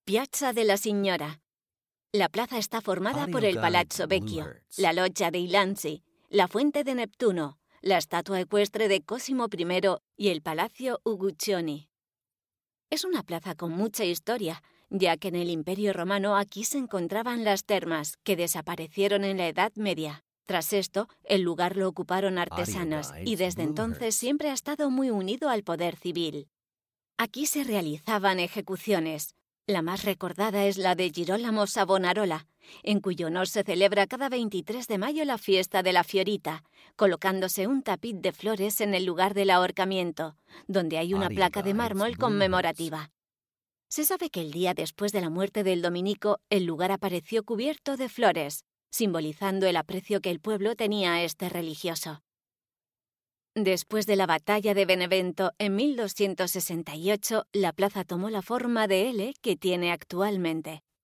Piazza della Signora. La plaza está formada por el Palazzo Vecchio, la Loggia dei Lanzi, la Fuente de Neptuno, la estatua ecuestre de Cosimo I y el Palacio Uguccioni. Es una plaza con mucha historia, ya que en el Imperio Romano aquí se encontraban las termas, que desaparecieron en la Edad Media. Tras esto, el lugar lo ocuparon artesanos y desde entonces siempre ha estado muy unido al poder civil. Aquí se realizaban ejecuciones. La más recordada es la de Girolamo Savonarola, en cuyo honor se celebra cada 23 de mayo la fiesta de la Fiorita, colocándose un tapiz de flores en el lugar del ahorcamiento, donde hay una placa de mármol conmemorativa. Se sabe que el día después de la muerte del dominico, el lugar apareció cubierto de flores, simbolizando el aprecio que el pueblo tenía a este religioso. Después de la batalla de Benevento en 1268, la plaza tomó la forma de L que tiene actualmente.